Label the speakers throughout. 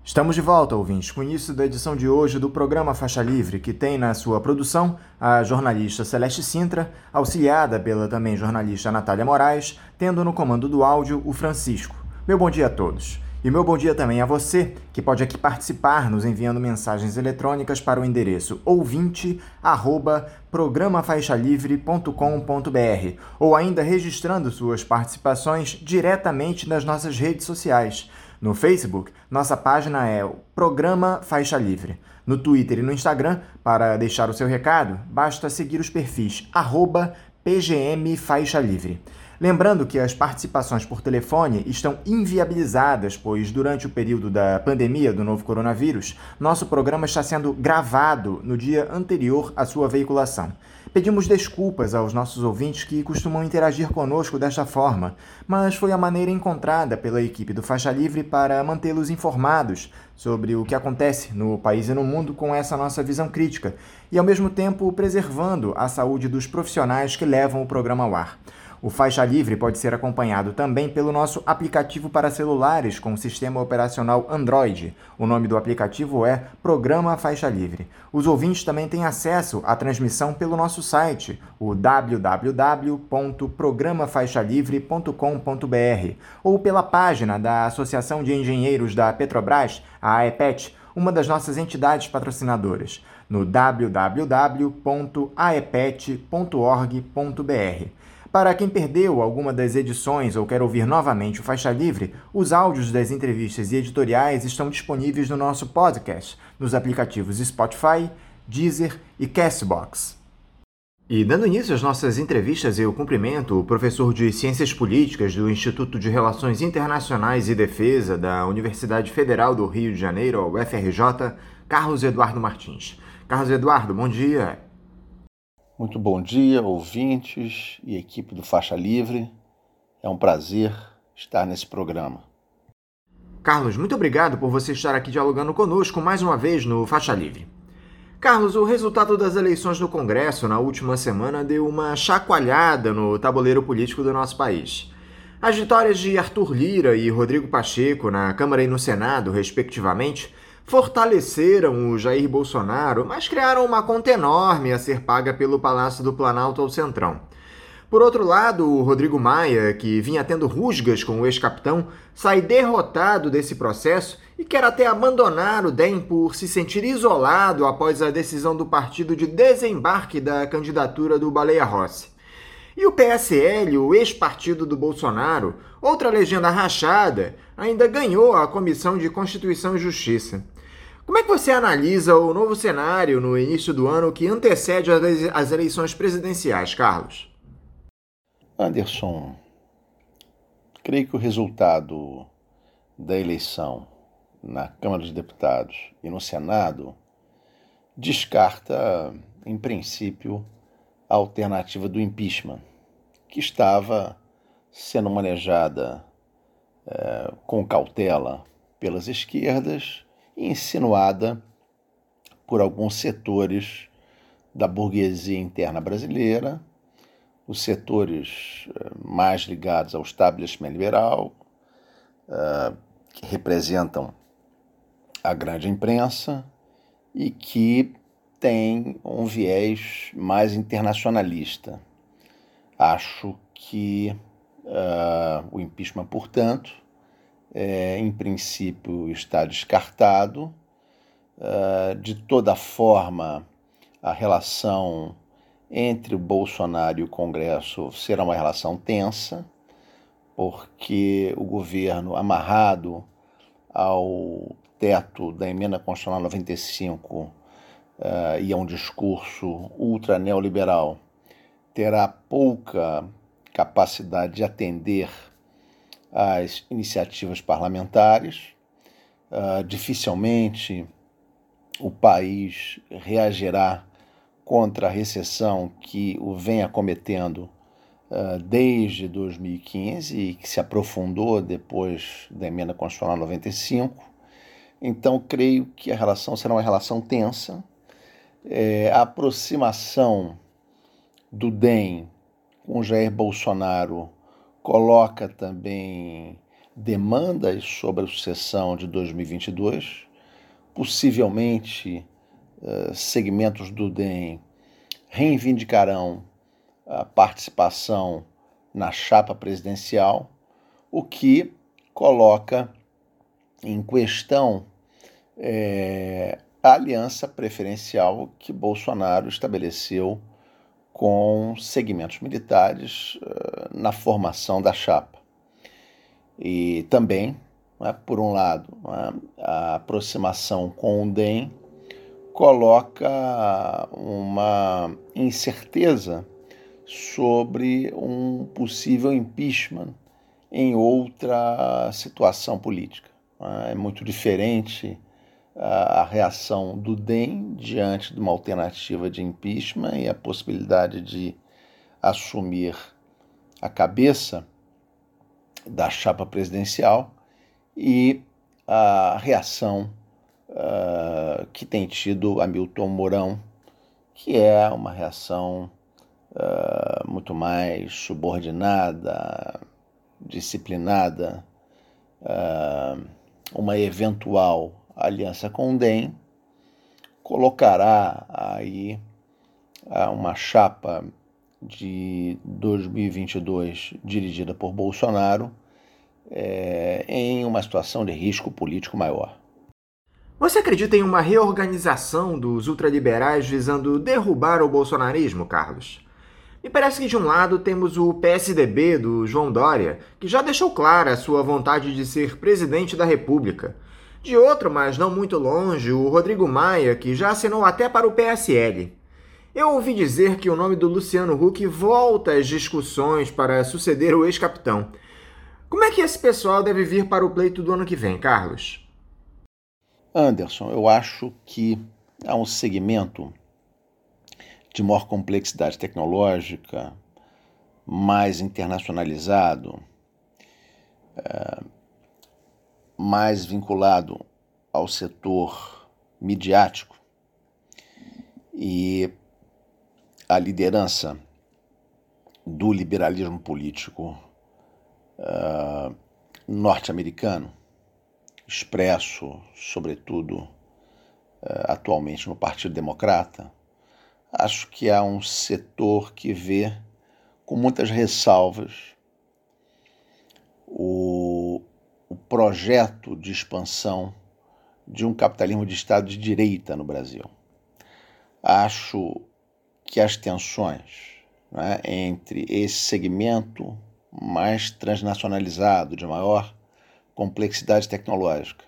Speaker 1: Estamos de volta, ouvintes, com o início da edição de hoje do programa Faixa Livre, que tem na sua produção a jornalista Celeste Sintra, auxiliada pela também jornalista Natália Moraes, tendo no comando do áudio o Francisco. Meu bom dia a todos. E meu bom dia também a você, que pode aqui participar nos enviando mensagens eletrônicas para o endereço ouvinte@programafaixalivre.com.br ou ainda registrando suas participações diretamente nas nossas redes sociais. No Facebook, nossa página é o Programa Faixa Livre. No Twitter e no Instagram, para deixar o seu recado, basta seguir os perfis @PGM Faixa Livre. Lembrando que as participações por telefone estão inviabilizadas, pois durante o período da pandemia do novo coronavírus, nosso programa está sendo gravado no dia anterior à sua veiculação. Pedimos desculpas aos nossos ouvintes que costumam interagir conosco desta forma, mas foi a maneira encontrada pela equipe do Faixa Livre para mantê-los informados sobre o que acontece no país e no mundo com essa nossa visão crítica e, ao mesmo tempo, preservando a saúde dos profissionais que levam o programa ao ar. O Faixa Livre pode ser acompanhado também pelo nosso aplicativo para celulares com sistema operacional Android. O nome do aplicativo é Programa Faixa Livre. Os ouvintes também têm acesso à transmissão pelo nosso site, o www.programafaixalivre.com.br, ou pela página da Associação de Engenheiros da Petrobras, a AEPET, uma das nossas entidades patrocinadoras, no www.aepet.org.br. Para quem perdeu alguma das edições ou quer ouvir novamente o Faixa Livre, os áudios das entrevistas e editoriais estão disponíveis no nosso podcast, nos aplicativos Spotify, Deezer e Castbox. E dando início às nossas entrevistas, eu cumprimento o professor de Ciências Políticas do Instituto de Relações Internacionais e Defesa da Universidade Federal do Rio de Janeiro, UFRJ, Carlos Eduardo Martins. Carlos Eduardo, bom dia.
Speaker 2: Muito bom dia, ouvintes e equipe do Faixa Livre. É um prazer estar nesse programa.
Speaker 1: Carlos, muito obrigado por você estar aqui dialogando conosco mais uma vez no Faixa Livre. Carlos, o resultado das eleições no Congresso na última semana deu uma chacoalhada no tabuleiro político do nosso país. As vitórias de Arthur Lira e Rodrigo Pacheco na Câmara e no Senado, respectivamente, fortaleceram o Jair Bolsonaro, mas criaram uma conta enorme a ser paga pelo Palácio do Planalto ao Centrão. Por outro lado, o Rodrigo Maia, que vinha tendo rusgas com o ex-capitão, sai derrotado desse processo e quer até abandonar o DEM por se sentir isolado após a decisão do partido de desembarque da candidatura do Baleia Rossi. E o PSL, o ex-partido do Bolsonaro, outra legenda rachada, ainda ganhou a Comissão de Constituição e Justiça. Como é que você analisa o novo cenário no início do ano que antecede as eleições presidenciais, Carlos?
Speaker 2: Anderson, creio que o resultado da eleição na Câmara dos Deputados e no Senado descarta, em princípio, a alternativa do impeachment, que estava sendo manejada com cautela pelas esquerdas e insinuada por alguns setores da burguesia interna brasileira, os setores mais ligados ao establishment liberal, que representam a grande imprensa e que tem um viés mais internacionalista. Acho que o impeachment, portanto, em princípio está descartado. De toda forma, a relação entre o Bolsonaro e o Congresso será uma relação tensa, porque o governo, amarrado ao teto da emenda constitucional 95 e a um discurso ultra neoliberal, terá pouca capacidade de atender às iniciativas parlamentares. Dificilmente o país reagirá contra a recessão que o vem acometendo desde 2015 e que se aprofundou depois da emenda constitucional 95. Então, creio que a relação será uma relação tensa. A aproximação do DEM com Jair Bolsonaro coloca também demandas sobre a sucessão de 2022, possivelmente segmentos do DEM reivindicarão a participação na chapa presidencial, o que coloca em questão a aliança preferencial que Bolsonaro estabeleceu com segmentos militares na formação da chapa. E também, por um lado, a aproximação com o DEM coloca uma incerteza sobre um possível impeachment em outra situação política. É muito diferente a reação do DEM diante de uma alternativa de impeachment e a possibilidade de assumir a cabeça da chapa presidencial e a reação que tem tido Hamilton Mourão, que é uma reação muito mais subordinada, disciplinada, uma eventual aliança com o DEM colocará aí uma chapa de 2022 dirigida por Bolsonaro em uma situação de risco político maior.
Speaker 1: Você acredita em uma reorganização dos ultraliberais visando derrubar o bolsonarismo, Carlos? Me parece que de um lado temos o PSDB do João Dória, que já deixou clara a sua vontade de ser presidente da República. De outro, mas não muito longe, o Rodrigo Maia, que já assinou até para o PSL. Eu ouvi dizer que o nome do Luciano Huck volta às discussões para suceder o ex-capitão. Como é que esse pessoal deve vir para o pleito do ano que vem, Carlos?
Speaker 2: Anderson, eu acho que há um segmento de maior complexidade tecnológica, mais internacionalizado, mais vinculado ao setor midiático e a liderança do liberalismo político norte-americano, expresso, sobretudo, atualmente no Partido Democrata. Acho que há um setor que vê com muitas ressalvas o projeto de expansão de um capitalismo de Estado de direita no Brasil. Acho que as tensões, né, entre esse segmento mais transnacionalizado, de maior complexidade tecnológica,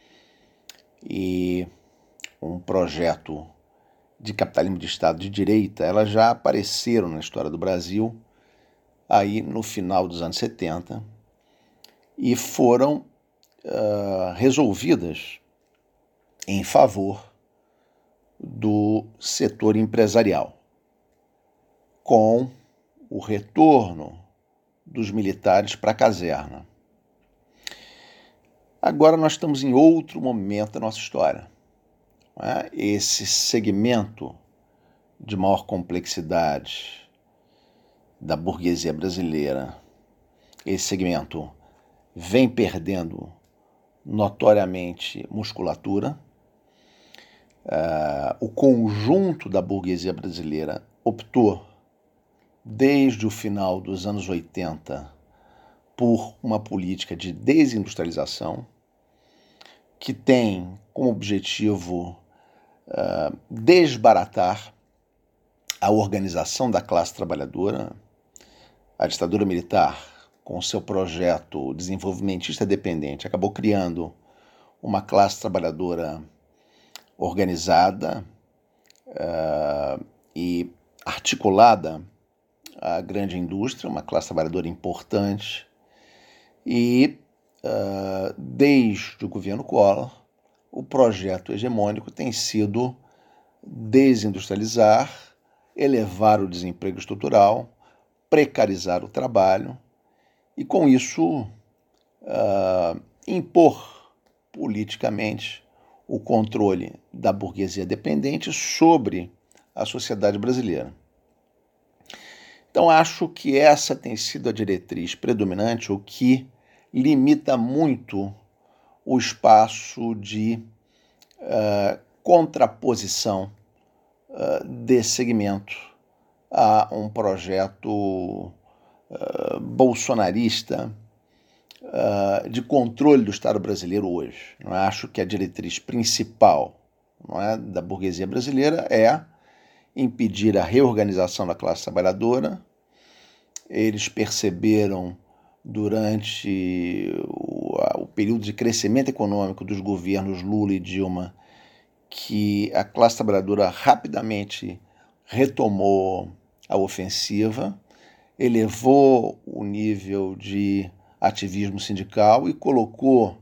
Speaker 2: e um projeto de capitalismo de Estado de direita, elas já apareceram na história do Brasil aí no final dos anos 70 e foram resolvidas em favor do setor empresarial, com o retorno dos militares para a caserna. Agora nós estamos em outro momento da nossa história. Esse segmento de maior complexidade da burguesia brasileira, esse segmento vem perdendo notoriamente musculatura. O conjunto da burguesia brasileira optou, desde o final dos anos 80, por uma política de desindustrialização que tem como objetivo desbaratar a organização da classe trabalhadora. A ditadura militar, com seu projeto desenvolvimentista dependente, acabou criando uma classe trabalhadora organizada e articulada à grande indústria, uma classe trabalhadora importante. E, desde o governo Collor, o projeto hegemônico tem sido desindustrializar, elevar o desemprego estrutural, precarizar o trabalho e, com isso, impor politicamente o controle da burguesia dependente sobre a sociedade brasileira. Então, acho que essa tem sido a diretriz predominante, o que limita muito o espaço de contraposição desse segmento a um projeto bolsonarista de controle do Estado brasileiro hoje. Eu acho que a diretriz principal, não é, da burguesia brasileira é impedir a reorganização da classe trabalhadora. Eles perceberam durante o período de crescimento econômico dos governos Lula e Dilma que a classe trabalhadora rapidamente retomou a ofensiva, elevou o nível de ativismo sindical e colocou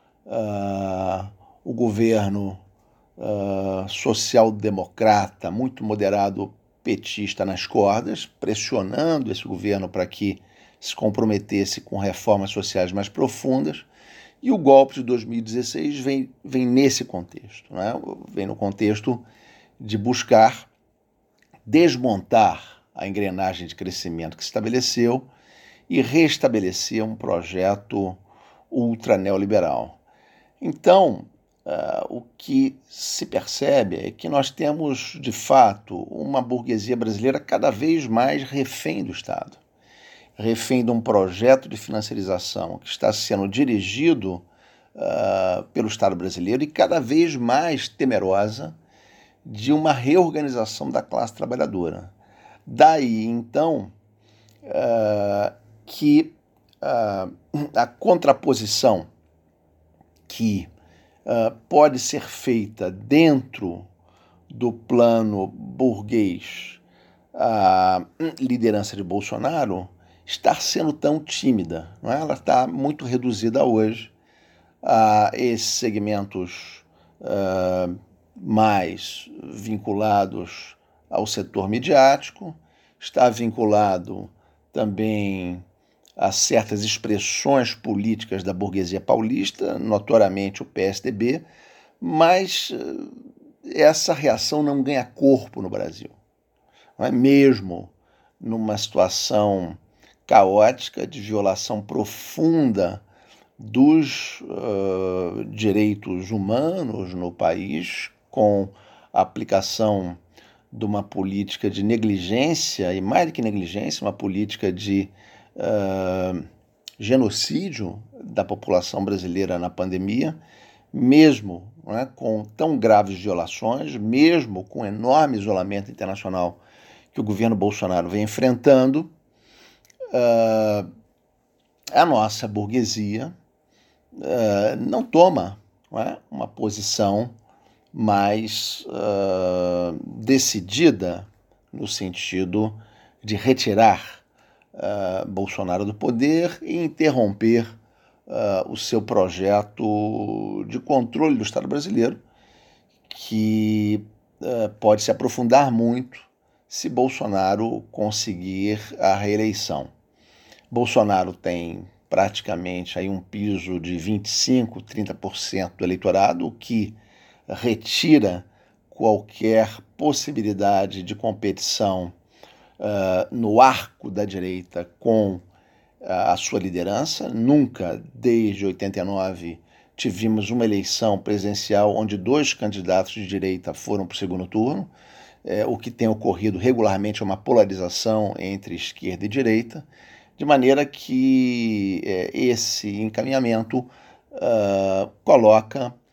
Speaker 2: o governo social-democrata, muito moderado petista, nas cordas, pressionando esse governo para que se comprometesse com reformas sociais mais profundas. E o golpe de 2016 vem nesse contexto, né? Vem no contexto de buscar desmontar a engrenagem de crescimento que se estabeleceu e restabelecer um projeto ultra-neoliberal. Então, o que se percebe é que nós temos, de fato, uma burguesia brasileira cada vez mais refém do Estado, refém de um projeto de financiarização que está sendo dirigido pelo Estado brasileiro e cada vez mais temerosa de uma reorganização da classe trabalhadora. Daí, então, que a contraposição que pode ser feita dentro do plano burguês à liderança de Bolsonaro está sendo tão tímida, não é? Ela está muito reduzida hoje a esses segmentos mais vinculados ao setor midiático, está vinculado também a certas expressões políticas da burguesia paulista, notoriamente o PSDB, mas essa reação não ganha corpo no Brasil. Não é? Mesmo numa situação caótica de violação profunda dos direitos humanos no país, com a aplicação de uma política de negligência, e mais do que negligência, uma política de genocídio da população brasileira na pandemia, mesmo, né, com tão graves violações, mesmo com enorme isolamento internacional que o governo Bolsonaro vem enfrentando, a nossa burguesia não toma, não é, uma posição mais decidida no sentido de retirar Bolsonaro do poder e interromper o seu projeto de controle do Estado brasileiro, que pode se aprofundar muito se Bolsonaro conseguir a reeleição. Bolsonaro tem praticamente aí um piso de 25%, 30% do eleitorado, o que retira qualquer possibilidade de competição no arco da direita com a sua liderança. Nunca, desde 89, tivemos uma eleição presidencial onde 2 candidatos de direita foram para o segundo turno. O que tem ocorrido regularmente é uma polarização entre esquerda e direita, de maneira que esse encaminhamento coloca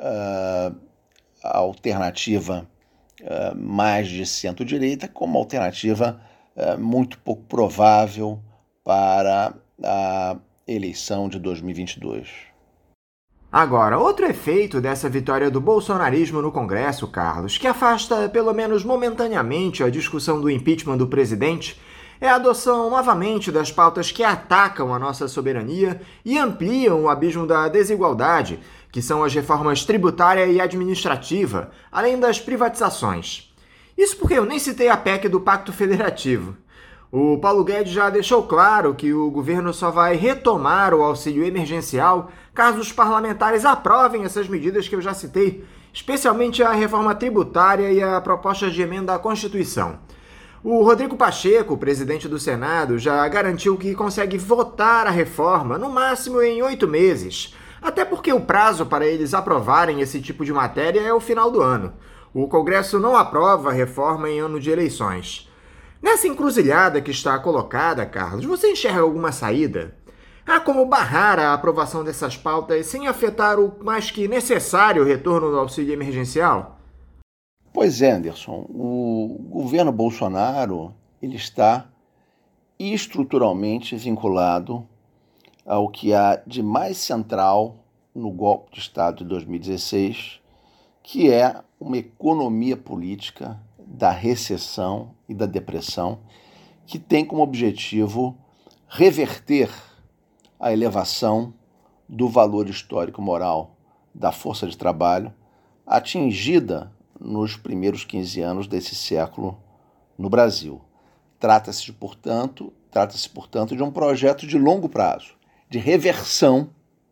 Speaker 2: a alternativa mais de centro-direita como alternativa muito pouco provável para a eleição de 2022.
Speaker 1: Agora, outro efeito dessa vitória do bolsonarismo no Congresso, Carlos, que afasta pelo menos momentaneamente a discussão do impeachment do presidente, é a adoção novamente das pautas que atacam a nossa soberania e ampliam o abismo da desigualdade, que são as reformas tributária e administrativa, além das privatizações. Isso porque eu nem citei a PEC do Pacto Federativo. O Paulo Guedes já deixou claro que o governo só vai retomar o auxílio emergencial caso os parlamentares aprovem essas medidas que eu já citei, especialmente a reforma tributária e a proposta de emenda à Constituição. O Rodrigo Pacheco, presidente do Senado, já garantiu que consegue votar a reforma no máximo em 8 meses. Até porque o prazo para eles aprovarem esse tipo de matéria é o final do ano. O Congresso não aprova a reforma em ano de eleições. Nessa encruzilhada que está colocada, Carlos, você enxerga alguma saída? Há como barrar a aprovação dessas pautas sem afetar o mais que necessário retorno do auxílio emergencial?
Speaker 2: Pois é, Anderson, o governo Bolsonaro ele está estruturalmente vinculado ao que há de mais central no golpe de Estado de 2016, que é uma economia política da recessão e da depressão, que tem como objetivo reverter a elevação do valor histórico-moral da força de trabalho atingida nos primeiros 15 anos desse século no Brasil. Trata-se, portanto, de um projeto de longo prazo, de reversão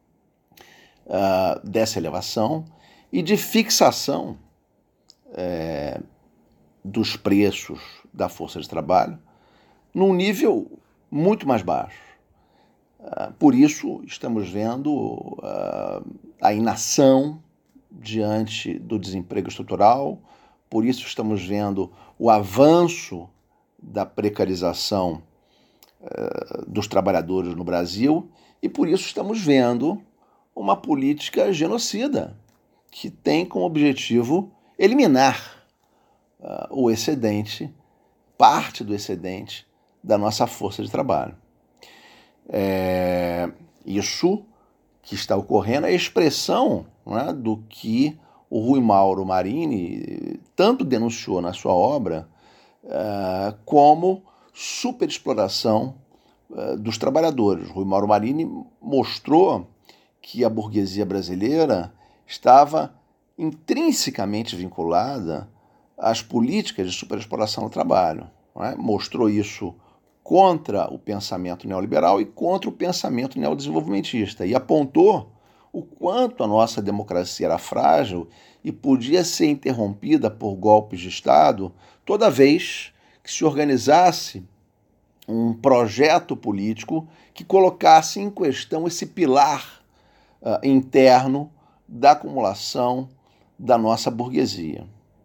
Speaker 2: dessa elevação e de fixação dos preços da força de trabalho num nível muito mais baixo. Por isso, estamos vendo a inação diante do desemprego estrutural, por isso estamos vendo o avanço da precarização dos trabalhadores no Brasil e por isso estamos vendo uma política genocida que tem como objetivo eliminar o excedente, parte do excedente da nossa força de trabalho. Isso que está ocorrendo é a expressão, né, do que o Rui Mauro Marini tanto denunciou na sua obra como superexploração dos trabalhadores. Rui Mauro Marini mostrou que a burguesia brasileira estava intrinsecamente vinculada às políticas de superexploração do trabalho. Não é? Mostrou isso contra o pensamento neoliberal e contra o pensamento neodesenvolvimentista, e apontou o quanto a nossa democracia era frágil e podia ser interrompida por golpes de Estado toda vez que se organizasse um projeto político que colocasse em questão esse pilar interno da acumulação da nossa burguesia.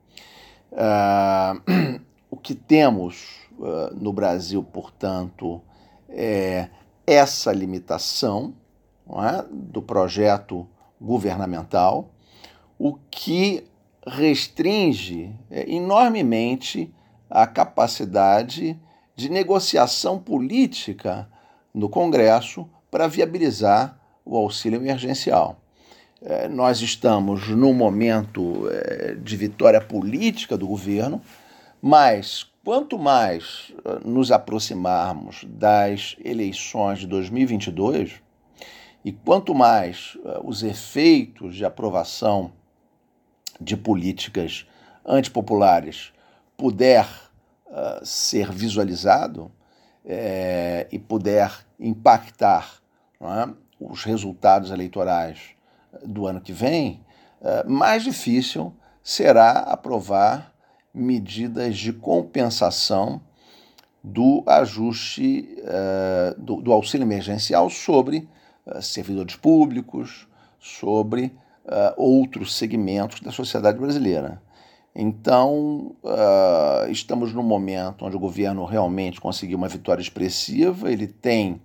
Speaker 2: O que temos no Brasil, portanto, é essa limitação, não é, do projeto governamental, o que restringe enormemente a capacidade de negociação política no Congresso para viabilizar o auxílio emergencial. Nós estamos num momento de vitória política do governo, mas quanto mais nos aproximarmos das eleições de 2022 e quanto mais os efeitos de aprovação de políticas antipopulares puder ser visualizado e puder impactar, não é, os resultados eleitorais do ano que vem, mais difícil será aprovar medidas de compensação do ajuste do auxílio emergencial sobre servidores públicos, sobre outros segmentos da sociedade brasileira. Então, estamos num momento onde o governo realmente conseguiu uma vitória expressiva, ele tem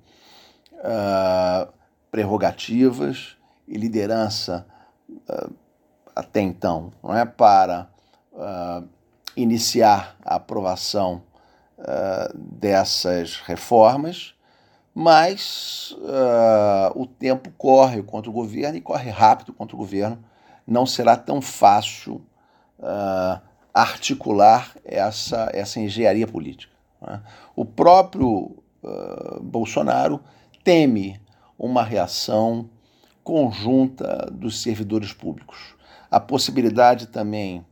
Speaker 2: prerrogativas e liderança até então, não é, para iniciar a aprovação dessas reformas, mas o tempo corre contra o governo e corre rápido contra o governo. Não será tão fácil articular essa engenharia política. Né? O próprio Bolsonaro teme uma reação conjunta dos servidores públicos. A possibilidade também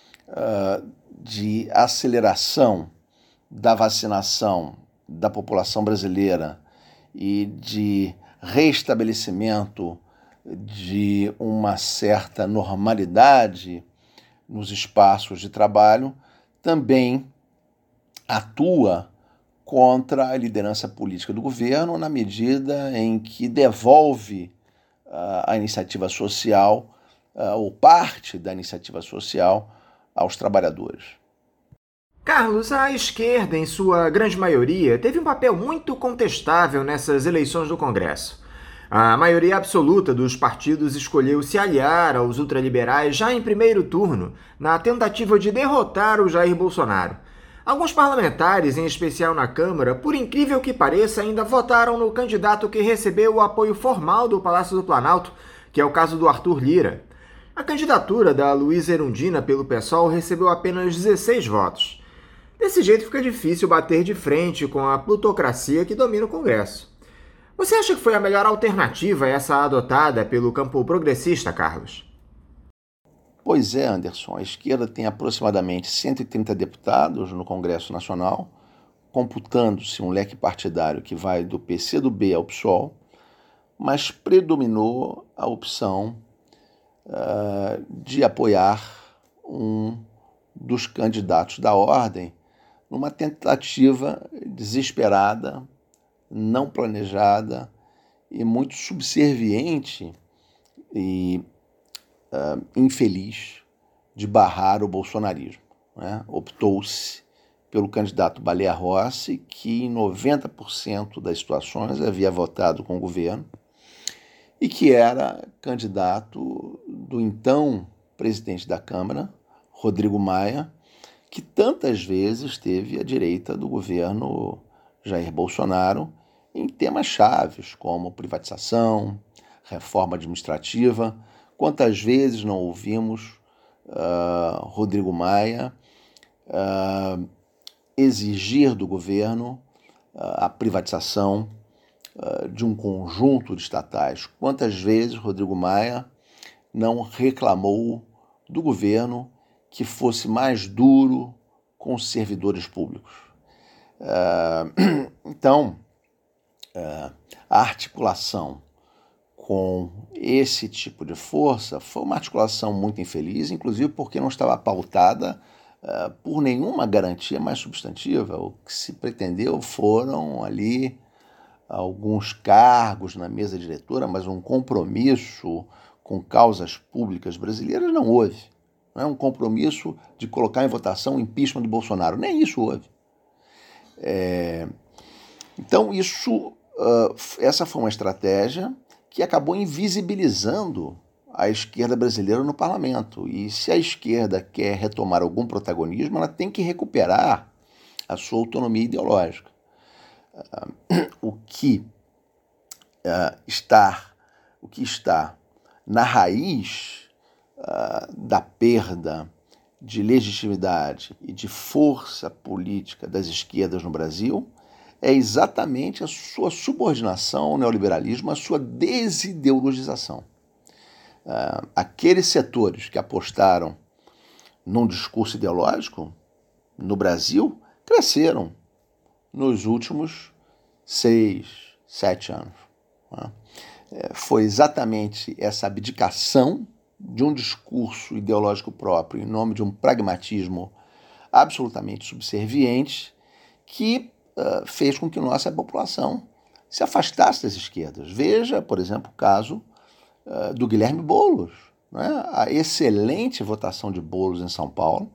Speaker 2: de aceleração da vacinação da população brasileira e de restabelecimento de uma certa normalidade nos espaços de trabalho também atua contra a liderança política do governo na medida em que devolve a iniciativa social, ou parte da iniciativa social, aos trabalhadores.
Speaker 1: Carlos, a esquerda, em sua grande maioria, teve um papel muito contestável nessas eleições do Congresso. A maioria absoluta dos partidos escolheu se aliar aos ultraliberais já em primeiro turno, na tentativa de derrotar o Jair Bolsonaro. Alguns parlamentares, em especial na Câmara, por incrível que pareça, ainda votaram no candidato que recebeu o apoio formal do Palácio do Planalto, que é o caso do Arthur Lira. A candidatura da Luísa Erundina pelo PSOL recebeu apenas 16 votos. Desse jeito fica difícil bater de frente com a plutocracia que domina o Congresso. Você acha que foi a melhor alternativa essa adotada pelo campo progressista, Carlos?
Speaker 2: Pois é, Anderson, a esquerda tem aproximadamente 130 deputados no Congresso Nacional, computando-se um leque partidário que vai do PCdoB ao PSOL, mas predominou a opção de apoiar um dos candidatos da ordem numa tentativa desesperada, não planejada e muito subserviente e infeliz de barrar o bolsonarismo, né? Optou-se pelo candidato Baleia Rossi, que em 90% das situações havia votado com o governo e que era candidato do então presidente da Câmara, Rodrigo Maia, que tantas vezes esteve à direita do governo Jair Bolsonaro em temas chaves como privatização, reforma administrativa. Quantas vezes não ouvimos Rodrigo Maia exigir do governo a privatização de um conjunto de estatais? Quantas vezes Rodrigo Maia não reclamou do governo que fosse mais duro com os servidores públicos? Então, a articulação com esse tipo de força foi uma articulação muito infeliz, inclusive porque não estava pautada por nenhuma garantia mais substantiva. O que se pretendeu foram ali alguns cargos na mesa diretora, mas um compromisso com causas públicas brasileiras não houve. Não é um compromisso de colocar em votação o impeachment do Bolsonaro, nem isso houve. Então, essa foi uma estratégia que acabou invisibilizando a esquerda brasileira no parlamento. E se a esquerda quer retomar algum protagonismo, ela tem que recuperar a sua autonomia ideológica. O que está na raiz da perda de legitimidade e de força política das esquerdas no Brasil é exatamente a sua subordinação ao neoliberalismo, a sua desideologização. Aqueles setores que apostaram num discurso ideológico no Brasil cresceram nos últimos 6, 7 anos. Foi exatamente essa abdicação de um discurso ideológico próprio em nome de um pragmatismo absolutamente subserviente que fez com que nossa população se afastasse das esquerdas. Veja, por exemplo, o caso do Guilherme Boulos, né? A excelente votação de Boulos em São Paulo,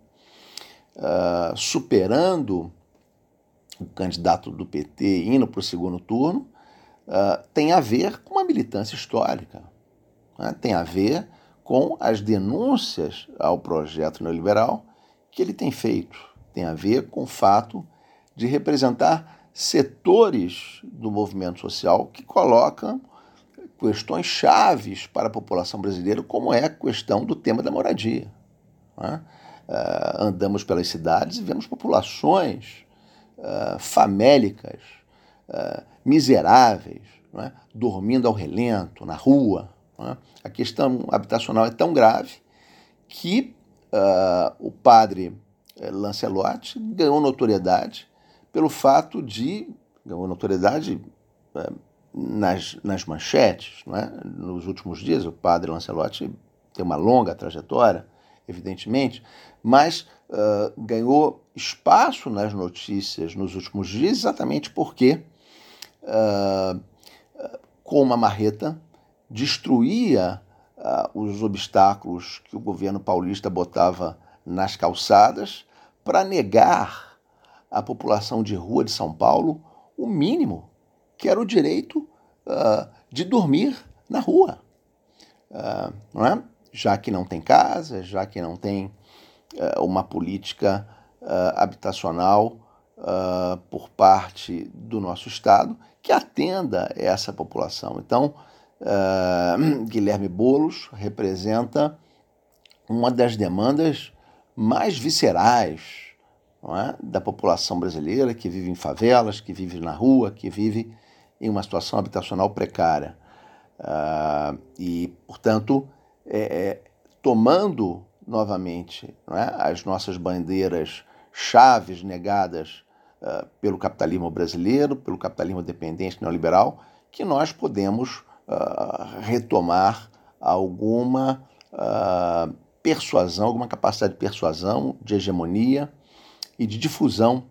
Speaker 2: superando o candidato do PT indo para o segundo turno, tem a ver com uma militância histórica, né? Tem a ver com as denúncias ao projeto neoliberal que ele tem feito, tem a ver com o fato de representar setores do movimento social que colocam questões chaves para a população brasileira, como é a questão do tema da moradia, né? Andamos pelas cidades e vemos populações famélicas, miseráveis, né? Dormindo ao relento, na rua, né? A questão habitacional é tão grave que o padre Lancelotti ganhou notoriedade pelo fato de... ganhou notoriedade nas manchetes, não é? Nos últimos dias. O padre Lancelotti tem uma longa trajetória evidentemente, mas ganhou espaço nas notícias nos últimos dias exatamente porque, com uma marreta, destruía os obstáculos que o governo paulista botava nas calçadas para negar à população de rua de São Paulo o mínimo, que era o direito de dormir na rua. Não é? Já que não tem casa, já que não tem uma política habitacional por parte do nosso Estado que atenda essa população. Então, Guilherme Boulos representa uma das demandas mais viscerais, não é, da população brasileira que vive em favelas, que vive na rua, que vive em uma situação habitacional precária. E, portanto, tomando novamente, não é, as nossas bandeiras chaves negadas pelo capitalismo brasileiro, pelo capitalismo dependente neoliberal, que nós podemos retomar alguma persuasão, alguma capacidade de persuasão, de hegemonia e de difusão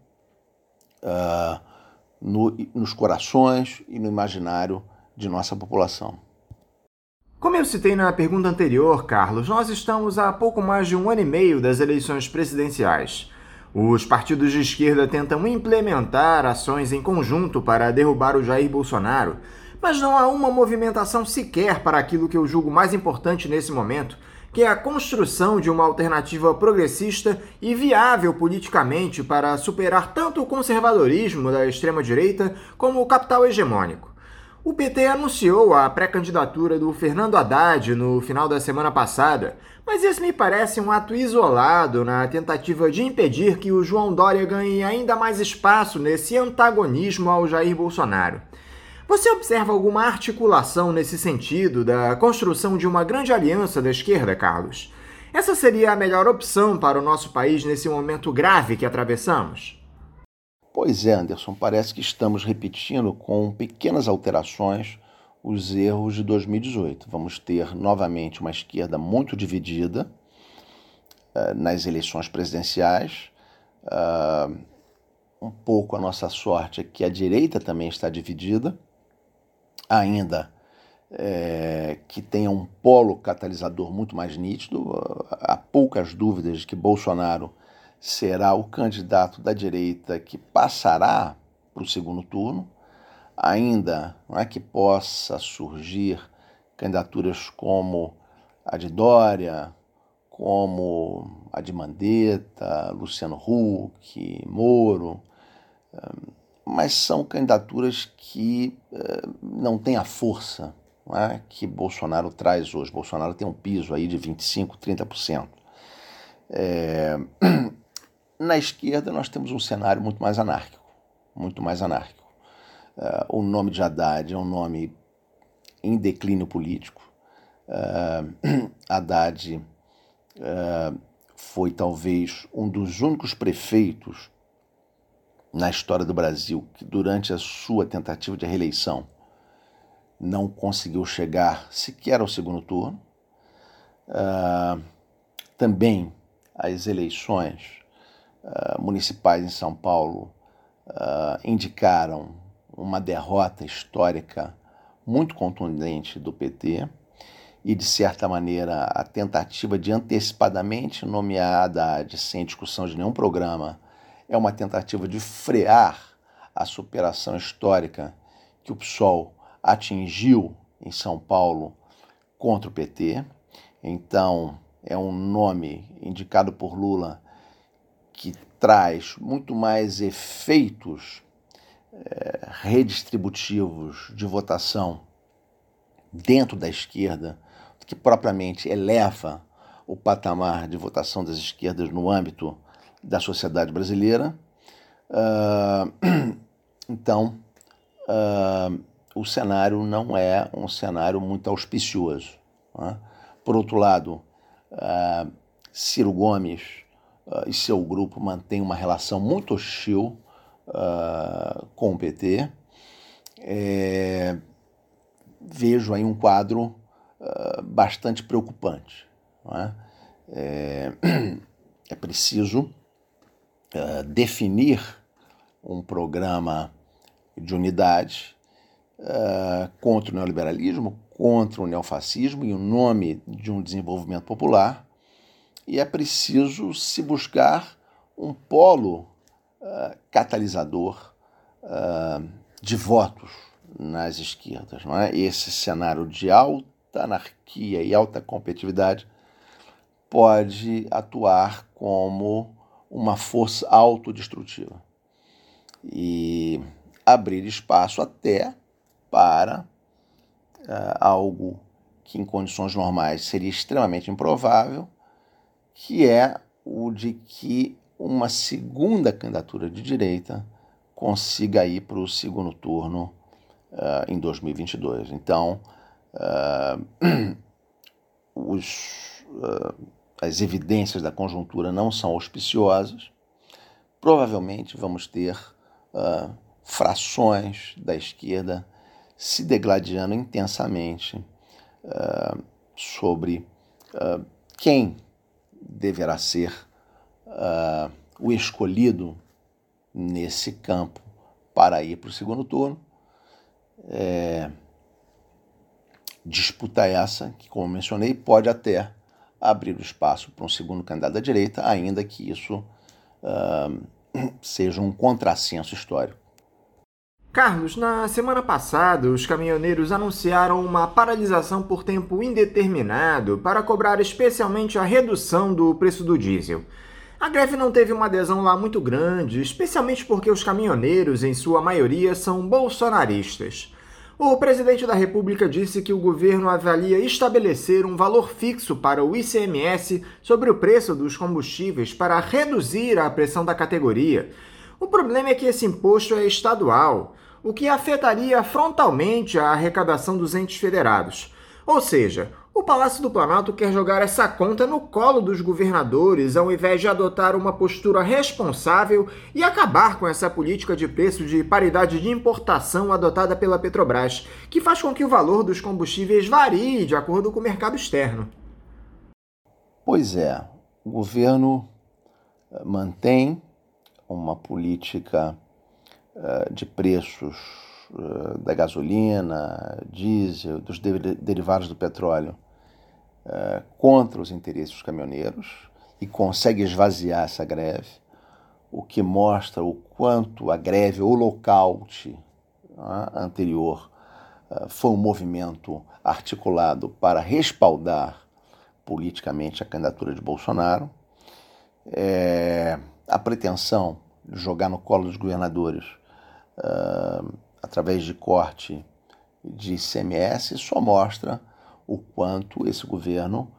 Speaker 2: nos corações e no imaginário de nossa população.
Speaker 1: Como eu citei na pergunta anterior, Carlos, nós estamos há pouco mais de 1 ano e meio das eleições presidenciais. Os partidos de esquerda tentam implementar ações em conjunto para derrubar o Jair Bolsonaro, mas não há uma movimentação sequer para aquilo que eu julgo mais importante nesse momento, que é a construção de uma alternativa progressista e viável politicamente para superar tanto o conservadorismo da extrema-direita como o capital hegemônico. O PT anunciou a pré-candidatura do Fernando Haddad no final da semana passada, mas esse me parece um ato isolado na tentativa de impedir que o João Dória ganhe ainda mais espaço nesse antagonismo ao Jair Bolsonaro. Você observa alguma articulação nesse sentido da construção de uma grande aliança da esquerda, Carlos? Essa seria a melhor opção para o nosso país nesse momento grave que atravessamos?
Speaker 2: Pois é, Anderson, parece que estamos repetindo com pequenas alterações os erros de 2018. Vamos ter novamente uma esquerda muito dividida nas eleições presidenciais. Um pouco a nossa sorte é que a direita também está dividida, ainda que tenha um polo catalisador muito mais nítido. Há poucas dúvidas de que Bolsonaro será o candidato da direita que passará para o segundo turno, ainda não é que possa surgir candidaturas como a de Dória, como a de Mandetta, Luciano Huck, Moro, mas são candidaturas que não têm a força, não é, que Bolsonaro traz hoje. Bolsonaro tem um piso aí de 25%, 30%. Na esquerda nós temos um cenário muito mais anárquico, muito mais anárquico. O nome de Haddad é um nome em declínio político. Haddad foi talvez um dos únicos prefeitos na história do Brasil que durante a sua tentativa de reeleição não conseguiu chegar sequer ao segundo turno. Também as eleições municipais em São Paulo indicaram uma derrota histórica muito contundente do PT e, de certa maneira, a tentativa de antecipadamente nomear Haddad sem discussão de nenhum programa é uma tentativa de frear a superação histórica que o PSOL atingiu em São Paulo contra o PT. Então, é um nome indicado por Lula que traz muito mais efeitos redistributivos de votação dentro da esquerda do que propriamente eleva o patamar de votação das esquerdas no âmbito da sociedade brasileira. Então, o cenário não é um cenário muito auspicioso, né? Por outro lado, Ciro Gomes e seu grupo mantêm uma relação muito hostil com o PT. Vejo aí um quadro bastante preocupante, não é? É preciso definir um programa de unidade contra o neoliberalismo, contra o neofascismo, em nome de um desenvolvimento popular, e é preciso se buscar um polo catalisador de votos nas esquerdas. Não é? Esse cenário de alta anarquia e alta competitividade pode atuar como uma força autodestrutiva e abrir espaço até para algo que em condições normais seria extremamente improvável, que é o de que uma segunda candidatura de direita consiga ir para o segundo turno em 2022. Então, as evidências da conjuntura não são auspiciosas. Provavelmente vamos ter frações da esquerda se degladiando intensamente sobre quem deverá ser o escolhido nesse campo para ir para o segundo turno. Disputa essa que, como mencionei, pode até abrir o espaço para um segundo candidato da direita, ainda que isso seja um contrassenso histórico.
Speaker 1: Carlos, na semana passada, os caminhoneiros anunciaram uma paralisação por tempo indeterminado para cobrar especialmente a redução do preço do diesel. A greve não teve uma adesão lá muito grande, especialmente porque os caminhoneiros, em sua maioria, são bolsonaristas. O presidente da República disse que o governo avalia estabelecer um valor fixo para o ICMS sobre o preço dos combustíveis para reduzir a pressão da categoria. O problema é que esse imposto é estadual, o que afetaria frontalmente a arrecadação dos entes federados. Ou seja, o Palácio do Planalto quer jogar essa conta no colo dos governadores, ao invés de adotar uma postura responsável e acabar com essa política de preço de paridade de importação adotada pela Petrobras, que faz com que o valor dos combustíveis varie de acordo com o mercado externo.
Speaker 2: Pois é, o governo mantém uma política de preços da gasolina, diesel, dos derivados do petróleo contra os interesses dos caminhoneiros e consegue esvaziar essa greve, o que mostra o quanto a greve ou lockout anterior foi um movimento articulado para respaldar politicamente a candidatura de Bolsonaro. A pretensão de jogar no colo dos governadores através de corte de ICMS só mostra o quanto esse governo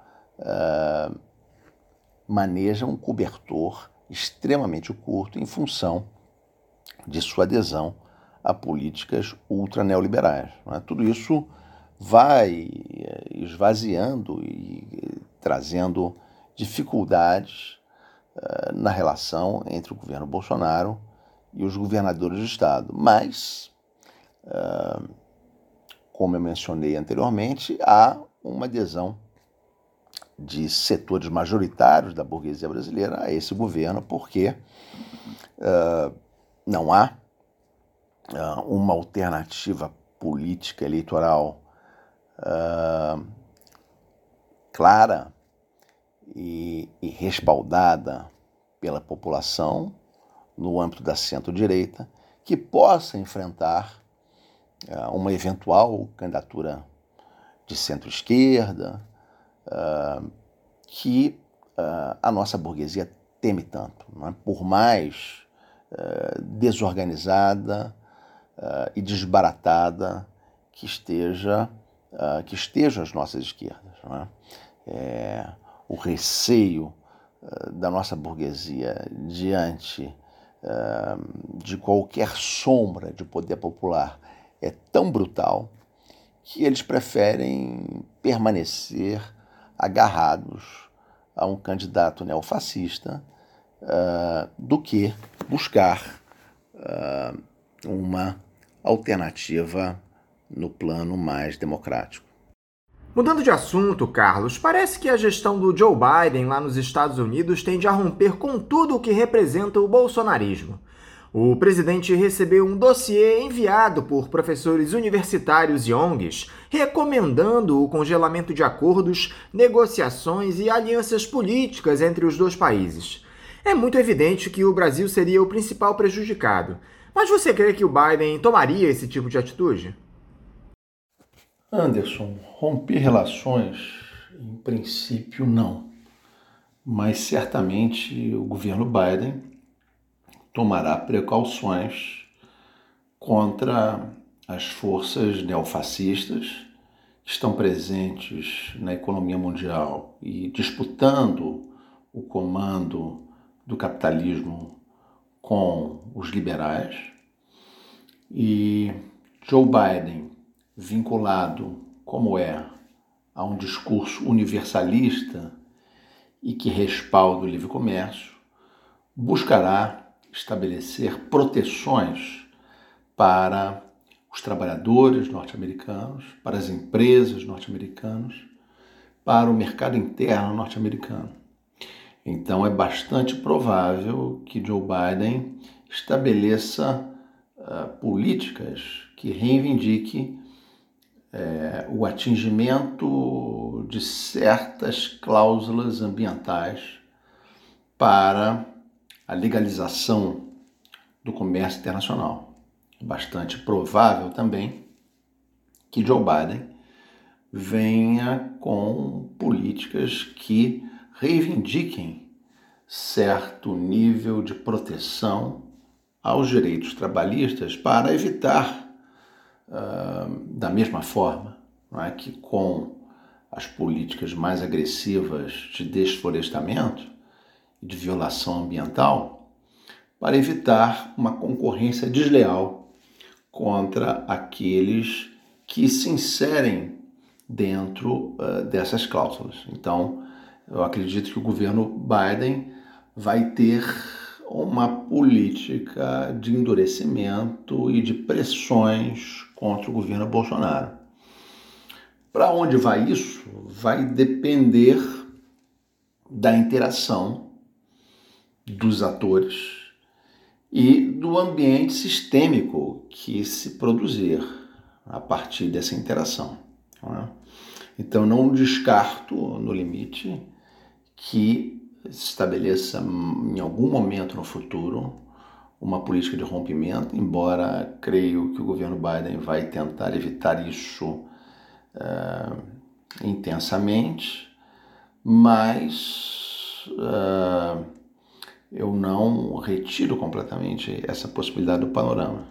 Speaker 2: maneja um cobertor extremamente curto em função de sua adesão a políticas ultra-neoliberais. Tudo isso vai esvaziando e trazendo dificuldades na relação entre o governo Bolsonaro e os governadores do estado. Mas, como eu mencionei anteriormente, há uma adesão de setores majoritários da burguesia brasileira a esse governo, porque não há uma alternativa política eleitoral clara e respaldada pela população no âmbito da centro-direita que possa enfrentar uma eventual candidatura de centro-esquerda que a nossa burguesia teme tanto, não é? Por mais desorganizada e desbaratada que estejam as nossas esquerdas, não é? O receio da nossa burguesia diante de qualquer sombra de poder popular é tão brutal que eles preferem permanecer agarrados a um candidato neofascista do que buscar uma alternativa no plano mais democrático.
Speaker 1: Mudando de assunto, Carlos, parece que a gestão do Joe Biden lá nos Estados Unidos tende a romper com tudo o que representa o bolsonarismo. O presidente recebeu um dossiê enviado por professores universitários e ONGs recomendando o congelamento de acordos, negociações e alianças políticas entre os dois países. É muito evidente que o Brasil seria o principal prejudicado. Mas você crê que o Biden tomaria esse tipo de atitude?
Speaker 2: Anderson, romper relações, em princípio, não. Mas certamente o governo Biden tomará precauções contra as forças neofascistas que estão presentes na economia mundial e disputando o comando do capitalismo com os liberais. E Joe Biden, vinculado, como é, a um discurso universalista e que respalda o livre comércio, buscará estabelecer proteções para os trabalhadores norte-americanos, para as empresas norte-americanas, para o mercado interno norte-americano. Então é bastante provável que Joe Biden estabeleça políticas que reivindiquem o atingimento de certas cláusulas ambientais para a legalização do comércio internacional. É bastante provável também que Joe Biden venha com políticas que reivindiquem certo nível de proteção aos direitos trabalhistas para evitar, da mesma forma, não é, que com as políticas mais agressivas de desflorestamento e de violação ambiental, para evitar uma concorrência desleal contra aqueles que se inserem dentro dessas cláusulas. Então, eu acredito que o governo Biden vai ter uma política de endurecimento e de pressões contra o governo Bolsonaro. Para onde vai isso? Vai depender da interação dos atores e do ambiente sistêmico que se produzir a partir dessa interação. Não é? Então, não descarto, no limite, que se estabeleça em algum momento no futuro uma política de rompimento, embora creio que o governo Biden vai tentar evitar isso intensamente, mas eu não retiro completamente essa possibilidade do panorama.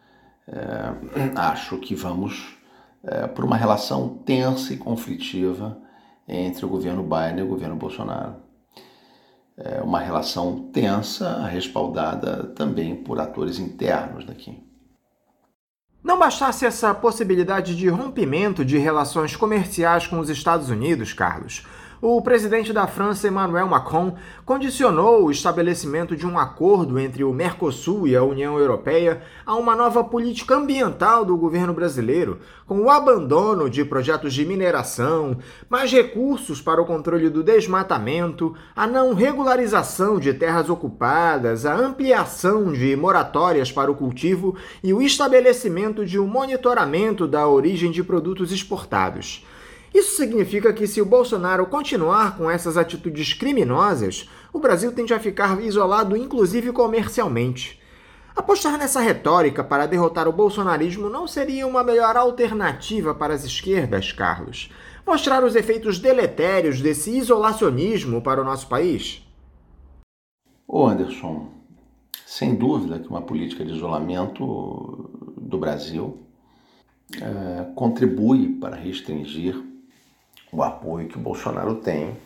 Speaker 2: Acho que vamos por uma relação tensa e conflitiva entre o governo Biden e o governo Bolsonaro. Uma relação tensa, respaldada também por atores internos daqui.
Speaker 1: Não bastasse essa possibilidade de rompimento de relações comerciais com os Estados Unidos, Carlos, o presidente da França, Emmanuel Macron, condicionou o estabelecimento de um acordo entre o Mercosul e a União Europeia a uma nova política ambiental do governo brasileiro, com o abandono de projetos de mineração, mais recursos para o controle do desmatamento, a não regularização de terras ocupadas, a ampliação de moratórias para o cultivo e o estabelecimento de um monitoramento da origem de produtos exportados. Isso significa que, se o Bolsonaro continuar com essas atitudes criminosas, o Brasil tende a ficar isolado, inclusive comercialmente. Apostar nessa retórica para derrotar o bolsonarismo não seria uma melhor alternativa para as esquerdas, Carlos? Mostrar os efeitos deletérios desse isolacionismo para o nosso país?
Speaker 2: Anderson, sem dúvida que uma política de isolamento do Brasil contribui para restringir o apoio que o Bolsonaro tem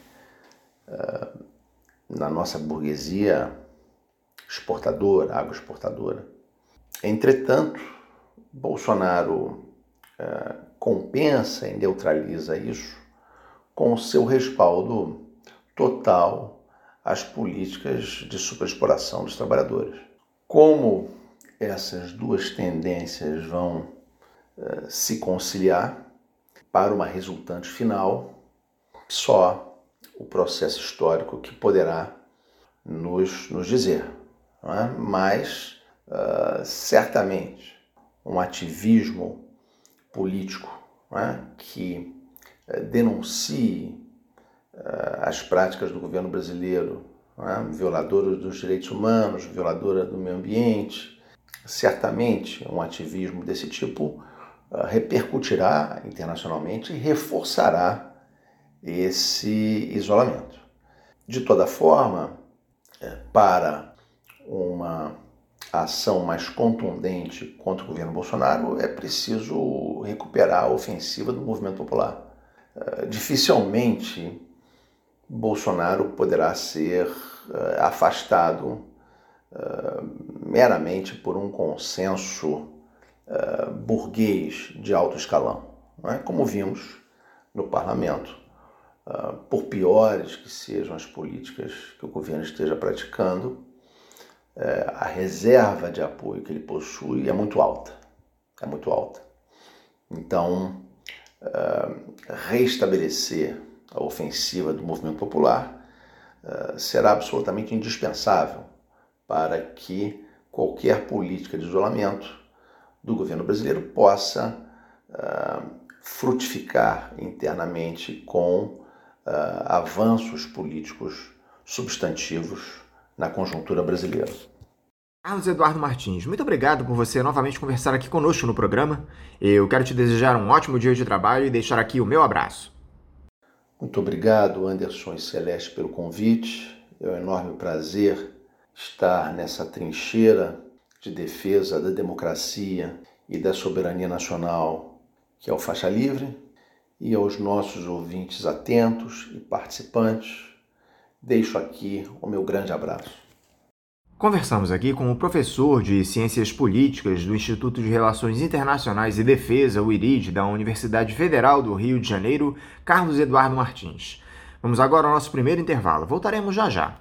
Speaker 2: na nossa burguesia exportadora, agroexportadora. Entretanto, Bolsonaro compensa e neutraliza isso com o seu respaldo total às políticas de superexploração dos trabalhadores. Como essas duas tendências vão se conciliar, para uma resultante final, só o processo histórico que poderá nos dizer. Não é? Mas, certamente, um ativismo político, não é? Que denuncie as práticas do governo brasileiro, não é? Violadoras dos direitos humanos, violadora do meio ambiente, certamente um ativismo desse tipo repercutirá internacionalmente e reforçará esse isolamento. De toda forma, para uma ação mais contundente contra o governo Bolsonaro, é preciso recuperar a ofensiva do movimento popular. Dificilmente Bolsonaro poderá ser afastado meramente por um consenso burguês de alto escalão, não é? Como vimos no parlamento. Por piores que sejam as políticas que o governo esteja praticando, a reserva de apoio que ele possui é muito alta. É muito alta. Então, reestabelecer a ofensiva do movimento popular será absolutamente indispensável para que qualquer política de isolamento do governo brasileiro possa frutificar internamente com avanços políticos substantivos na conjuntura brasileira.
Speaker 1: Carlos Eduardo Martins, muito obrigado por você novamente conversar aqui conosco no programa. Eu quero te desejar um ótimo dia de trabalho e deixar aqui o meu abraço.
Speaker 2: Muito obrigado, Anderson e Celeste, pelo convite. É um enorme prazer estar nessa trincheira de defesa da democracia e da soberania nacional, que é o Faixa Livre. E aos nossos ouvintes atentos e participantes, deixo aqui o meu grande abraço.
Speaker 1: Conversamos aqui com o professor de Ciências Políticas do Instituto de Relações Internacionais e Defesa, o IRID, da Universidade Federal do Rio de Janeiro, Carlos Eduardo Martins. Vamos agora ao nosso primeiro intervalo. Voltaremos já já.